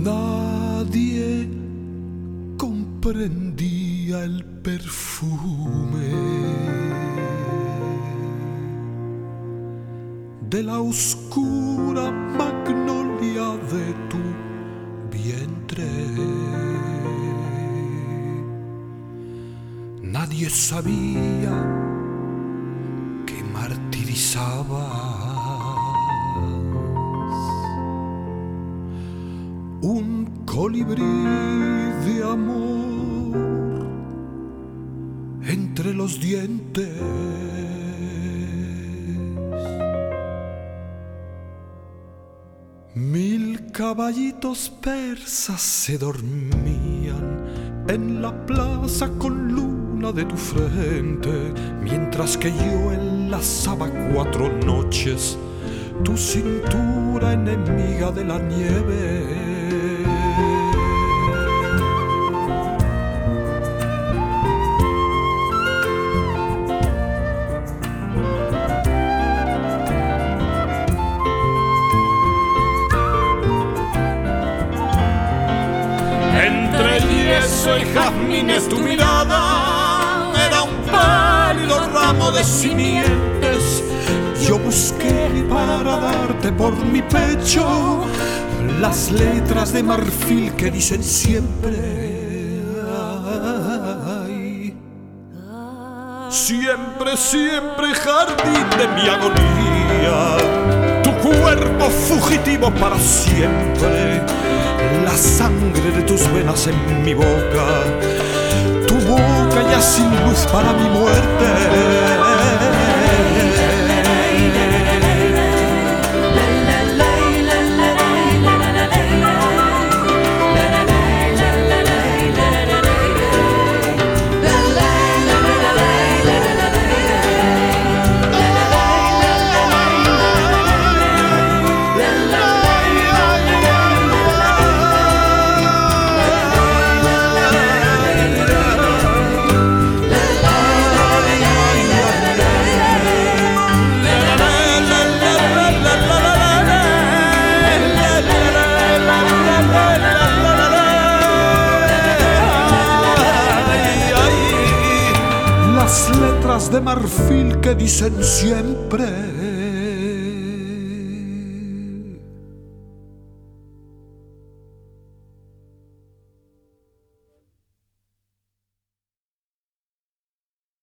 Nadie comprendía el perfume de la oscura magnolia de tu vientre. Nadie sabía que martirizabas un colibrí de amor entre los dientes. Mil caballitos persas se dormían en la plaza con luna de tu frente, mientras que yo enlazaba 4 noches tu cintura enemiga de la nieve. Entre yeso y jazmines tu mirada era un pálido ramo de simientes. Yo busqué para darte por mi pecho las letras de marfil que dicen siempre ay, siempre, siempre jardín de mi agonía. Tu cuerpo fugitivo para siempre, la sangre de tus venas en mi boca, tu boca ya sin luz para mi muerte. Las letras de marfil que dicen siempre